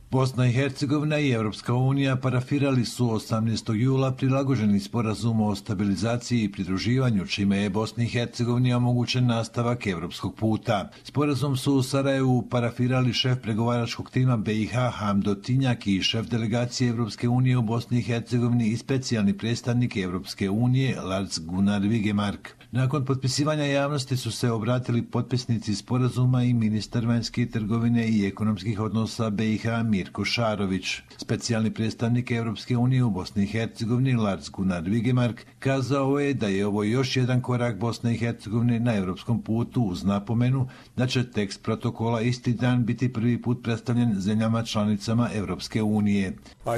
Bosna i Hercegovina i Europska unija parafirali su 18. jula prilagođeni sporazum o stabilizaciji i pridruživanju, čime je Bosni i Hercegovini omogućen nastavak europskog puta. Sporazum su u Sarajevu parafirali šef pregovaračkog tima BiH Hamdo Tinjak i šef delegacije Europske unije u Bosni i Hercegovini i specijalni predstavnik Europske unije Lars Gunnar Vigemark. Nakon potpisivanja javnosti su se obratili potpisnici sporazuma i ministar vanjske trgovine i ekonomskih odnosa BiH Mirko Šarović. Specijalni predstavnik Europske unije u Bosni i Hercegovini Lars Gunnar Vigemark kazao je da je ovo još jedan korak Bosne i Hercegovine na europskom putu, uz napomenu da će tekst protokola isti dan biti prvi put predstavljen zemljama članicama Europske unije.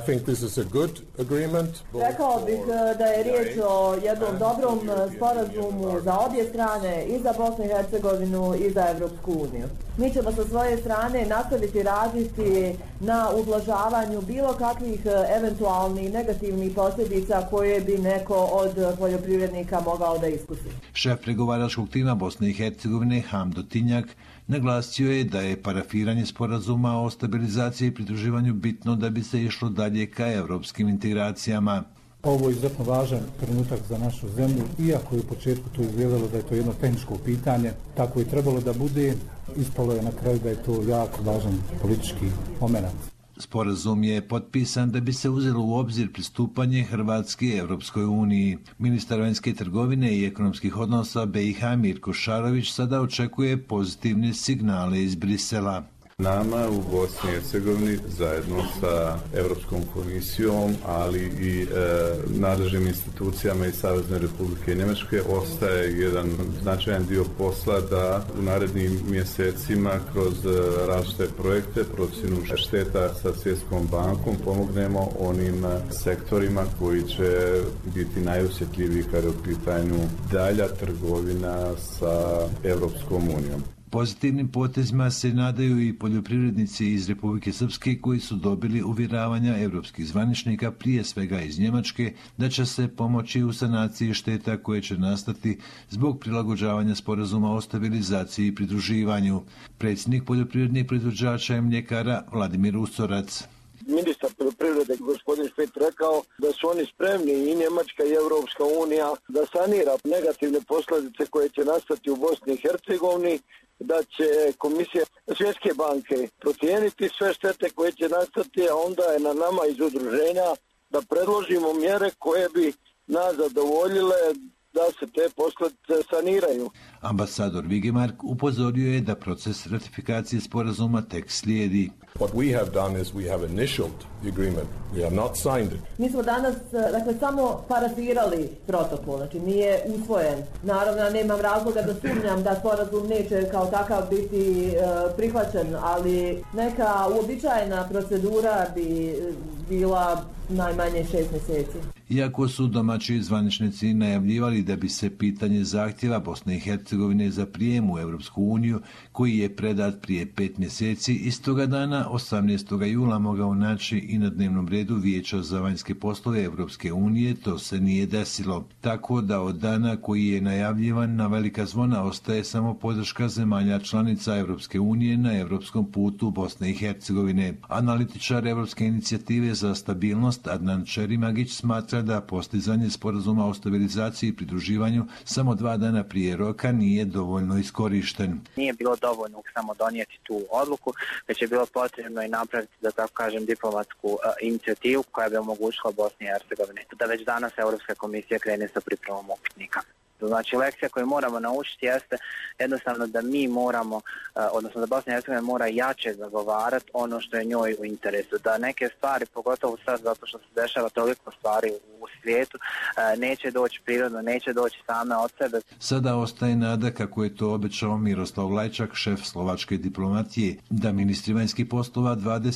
Rekao bih da je riječ o jednom dobrom sporazumu za obje strane, i za Bosnu i Hercegovinu i za Europsku uniju. Mi ćemo sa svoje strane nastaviti raditi na ublažavanju bilo kakvih eventualnih negativnih posljedica koje bi neko od poljoprivrednika mogao da iskusi. Šef pregovaračkog tima Bosne i Hercegovine Hamdo Tinjak naglasio je da je parafiranje sporazuma o stabilizaciji i pridruživanju bitno da bi se išlo dalje ka europskim integracijama. Ovo je izuzetno važan trenutak za našu zemlju, iako je u početku to izgledalo da je to jedno tehničko pitanje, tako je trebalo da bude, ispalo je na kraju da je to jako važan politički moment. Sporazum je potpisan da bi se uzelo u obzir pristupanje Hrvatske Europskoj uniji. Ministar vanjske trgovine i ekonomskih odnosa BiH Mirko Šarović sada očekuje pozitivne signale iz Brisela. Nama u Bosni i Hercegovini zajedno sa Europskom komisijom, ali i nadležnim institucijama iz Savezne Republike Njemačke ostaje jedan značajan dio posla da u narednim mjesecima kroz različite projekte, procjenu šteta sa Svjetskom bankom pomognemo onim sektorima koji će biti najosjetljiviji kada je u pitanju dalja trgovina sa Europskom unijom. Pozitivnim potezima se nadaju i poljoprivrednici iz Republike Srpske koji su dobili uvjeravanja europskih zvaničnika, prije svega iz Njemačke, da će se pomoći u sanaciji šteta koje će nastati zbog prilagođavanja sporazuma o stabilizaciji i pridruživanju. Predsjednik poljoprivrednih proizvođača i mljekara Vladimir Usorac. Ministar poljoprivrede gospodin Špet rekao da su oni spremni, i Njemačka i Europska unija, da sanira negativne posljedice koje će nastati u Bosni i Hercegovini, da će Komisija Svjetske banke procijeniti sve štete koje će nastati, a onda je na nama iz udruženja da predložimo mjere koje bi nas zadovoljile da se te posljedice saniraju. Ambasador Vigemark upozorio je da proces ratifikacije sporazuma tek slijedi. What we have done is we have initialed the agreement. We have not signed it. Mi smo danas, samo parafirali protokol, znači nije usvojen. Naravno, nemam razloga da sumnjam da sporazum neće kao takav biti prihvaćen, ali neka uobičajena procedura bi bila najmanje 6 mjeseci. Iako su domaći zvaničnici najavljivali da bi se pitanje zahtjeva Bosne i Hercegovine za prijem u Europsku uniju, koji je predat prije 5 mjeseci, istoga dana 18. jula mogao naći i na dnevnom redu Vijeća za vanjske poslove Europske unije, to se nije desilo. Tako da od dana koji je najavljivan na velika zvona ostaje samo podrška zemalja članica Europske unije na europskom putu Bosne i Hercegovine. Analitičar Europske inicijative za stabilnost Adnan Čerimagić smatra da postizanje sporazuma o stabilizaciji i pridruživanju samo 2 dana prije roka nije dovoljno iskorišten. Nije bilo dovoljno samo donijeti tu odluku, već je bilo potrebno i napraviti, da tako kažem, diplomatsku inicijativu koja bi omogućila Bosni i Hercegovini da već danas Europska komisija krene sa pripremom upitnika. Znači, lekcija koju moramo naučiti jeste jednostavno da mi moramo, odnosno da Bosna i Hercegovina mora jače zagovarati ono što je njoj u interesu. Da neke stvari, pogotovo sad zato što se dešava toliko stvari u svijetu, neće doći prirodno, neće doći same od sebe. Sada ostaje nada, kako je to obećao Miroslav Lajčak, šef slovačke diplomatije, da ministri vanjskih poslova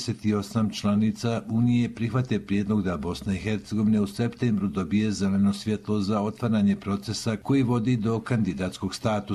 28 članica Unije prihvate prijedlog da Bosna i Hercegovina u septembru dobije zeleno svjetlo za otvaranje procesa koji vodi do kandidatskog statusa.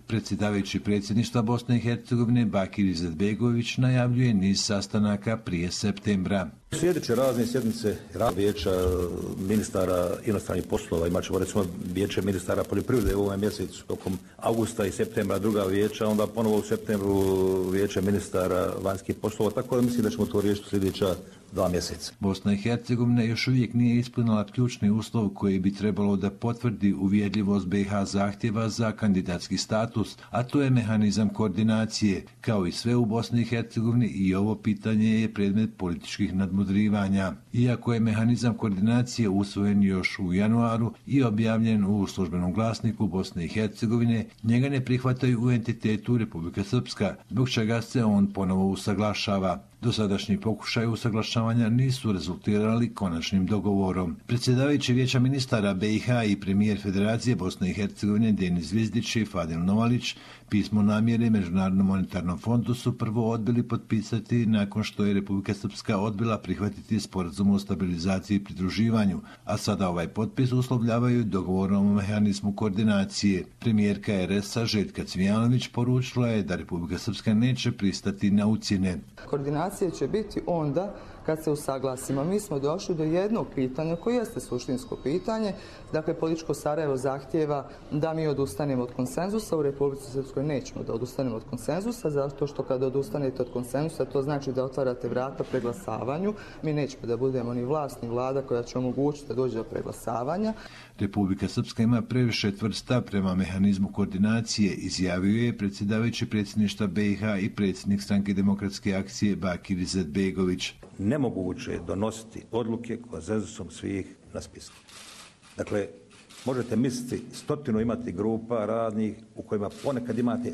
Predsjedavajući predsjedništva Bosne i Hercegovine Bakir Izetbegović najavljuje niz sastanaka prije septembra. Slijedit će razne sjednice vijeća ministara inostranih poslova, imat ćemo recimo vijeće ministara poljoprivrede u ovom mjesecu tokom augusta i septembra, druga vijeća, onda ponovo u septembru vijeće ministara vanjskih poslova, tako da mislim da ćemo to riješiti sljedeća 2 mjeseca. Bosna i Hercegovina još uvijek nije ispunila ključni uslov koji bi trebalo da potvrdi uvjerljivost BiH zahtjeva za kandidatski status, a to je mehanizam koordinacije. Kao i sve u Bosni i Hercegovini i ovo pitanje je predmet političkih nadmudrivanja. Iako je mehanizam koordinacije usvojen još u januaru i objavljen u službenom glasniku Bosne i Hercegovine, njega ne prihvataju u entitetu Republika Srpska, zbog čega se on ponovo usaglašava. Dosadašnji pokušaj usaglašavanja nisu rezultirali konačnim dogovorom. Predsjedavajući vijeća ministara BiH i premijer Federacije Bosne i Hercegovine Denis Zvizdić i Fadil Novalić pismo namjere Međunarodnom monetarnom fondu su prvo odbili potpisati nakon što je Republika Srpska odbila prihvatiti sporazum o stabilizaciji i pridruživanju, a sada ovaj potpis uslovljavaju dogovorom o mehanizmu koordinacije. Premijerka RS-a Željka Cvijanović poručila je da Republika Srpska neće pristati na ucjene. Koordinacija će biti onda kad se usaglasimo. Mi smo došli do jednog pitanja koje jeste suštinsko pitanje. Dakle, političko Sarajevo zahtijeva da mi odustanemo od konsenzusa. U Republici Srpskoj nećemo da odustanemo od konsenzusa, zato što kada odustanete od konsenzusa, to znači da otvarate vrata preglasavanju. Mi nećemo da budemo ni vlast ni vlada koja će omogućiti da dođe do preglasavanja. Republika Srpska ima previše tvrd stav prema mehanizmu koordinacije, izjavio je predsjedavajući predsjedništva BiH i predsjednik Stranke demokratske akcije Bakir Izetbegović. Nemoguće je donositi odluke konsenzusom svih na spisku. Dakle, možete misliti 100 imati grupa radnih u kojima ponekad imate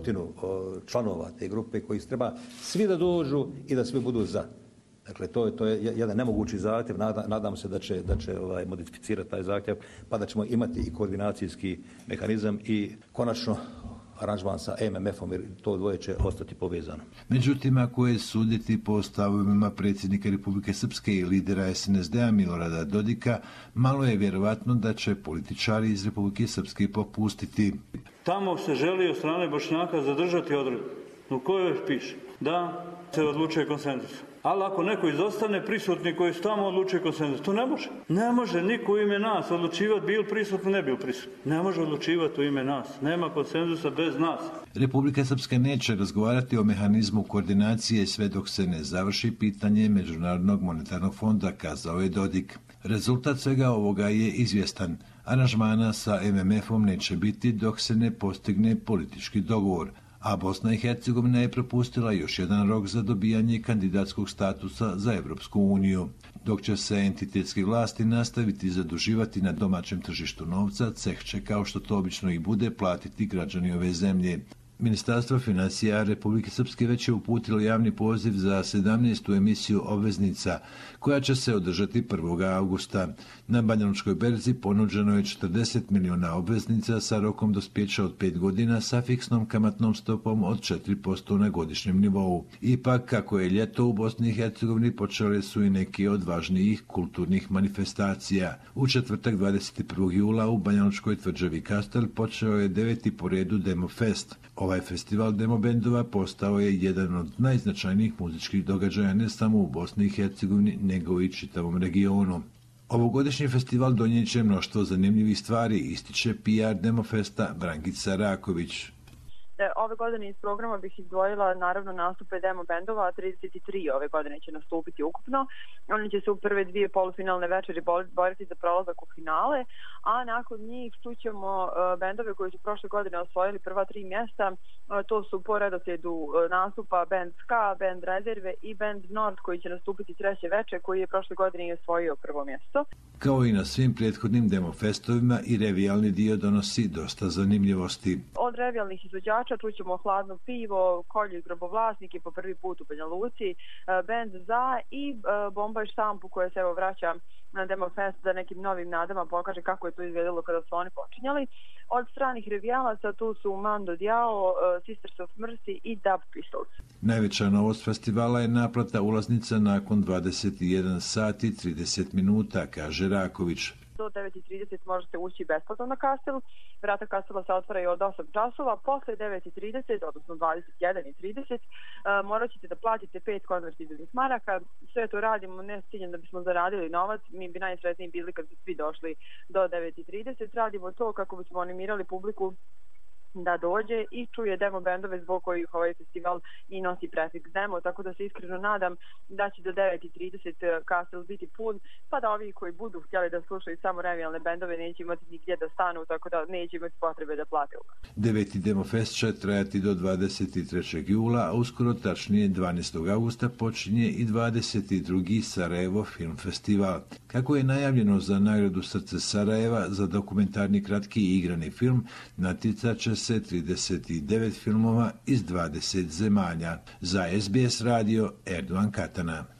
100 članova te grupe koji treba svi da dođu i da svi budu za. Dakle, to je jedan nemogući zahtjev. Nadam se da će modificirati taj zahtjev, pa da ćemo imati i koordinacijski mehanizam i konačno aranžman sa MMF-om, jer to dvoje će ostati povezano. Međutim, ako je suditi po stavovima predsjednika Republike Srpske i lidera SNSD-a Milorada Dodika, malo je vjerovatno da će političari iz Republike Srpske popustiti. Tamo se želi od strane Bošnjaka zadržati odredbu u kojoj piše da se odlučuje konsenzus. Ali ako neko izostane, prisutni koji su tamo odlučuje konsenzus, to ne može. Ne može niko u ime nas odlučivati bil prisutni, ne bil prisutni. Ne može odlučivati u ime nas. Nema konsenzusa bez nas. Republika Srpska neće razgovarati o mehanizmu koordinacije sve dok se ne završi pitanje Međunarodnog monetarnog fonda, kazao je Dodik. Rezultat svega ovoga je izvjestan. Aranžmana sa MMF-om neće biti dok se ne postigne politički dogovor, a Bosna i Hercegovina je propustila još jedan rok za dobijanje kandidatskog statusa za Europsku uniju. Dok će se entitetske vlasti nastaviti zaduživati na domaćem tržištu novca, ceh će, kao što to obično i bude, platiti građani ove zemlje. Ministarstvo financija Republike Srpske već je uputilo javni poziv za 17. emisiju obveznica, koja će se održati 1. augusta. Na Banjalučkoj berzi ponuđeno je 40 miliona obveznica sa rokom dospijeća od 5 godina sa fiksnom kamatnom stopom od 4% na godišnjem nivou. Ipak, kako je ljeto u Bosni i Hercegovini, počele su i neki od važnijih kulturnih manifestacija. U četvrtak 21. jula u Banjalučkoj tvrđavi Kastel počeo je 9. po redu Demo Fest. Ovaj festival demobendova postao je jedan od najznačajnijih muzičkih događaja ne samo u Bosni i Hercegovini, nego i čitavom regionu. Ovogodišnji festival donijet će mnoštvo zanimljivih stvari, ističe PR Demofesta Brankica Raković. Ove godine iz programa bih izdvojila naravno nastupe demo bendova, 33 ove godine će nastupiti ukupno. Oni će se u prve 2 polufinalne večeri boriti za prolazak u finale, a nakon njih čućemo bendove koji su prošle godine osvojili prva 3 mjesta. To su po redoslijedu nastupa band Ska, band Rezerve i band Nord koji će nastupiti 3. večer, koji je prošle godine i osvojio prvo mjesto. Kao i na svim prethodnim demofestovima, i revijalni dio donosi dosta zanimljivosti. Od revijalnih izvođača čućemo Hladno pivo, Kolju i grobovlasnike po prvi put u Banja Luci, band Za i Bomba i štampu koja se evo vraća na Demofest da nekim novim nadama pokaže kako je to izgledalo kada su oni počinjali. Od stranih revijalaca tu su Mando Diao, Sisters of Mercy i Dub Pistols. Najveća novost festivala je naplata ulaznica nakon 21 sati 30 minuta, kaže Raković. do 9:30 možete ući besplatno na kastel. Vrata kastela se otvaraju od 8 časova. Posle 9:30, odnosno 21:30, morat ćete da platite 5 konvertibilnih maraka. Sve to radimo ne s ciljem da bismo zaradili novac. Mi bi najsretniji bili kad bi svi došli do 9:30. Radimo to kako bismo animirali publiku da dođe i čuje demo bendove zbog kojih ovaj festival i nosi prefiks demo, tako da se iskreno nadam da će do 9:30 kastel biti pun, pa da ovi koji budu htjeli da slušaju samo revijalne bendove neće imati nigdje da stanu, tako da neće imati potrebe da plate ulaz. 9. Demofest će trajati do 23. jula, a uskoro, tačnije 12. augusta, počinje i 22. Sarajevo Film Festival. Kako je najavljeno za nagradu Srce Sarajeva za dokumentarni kratki i igrani film, natjecat će se 39 filmova iz 20 zemalja. Za SBS radio Erdogan Katana.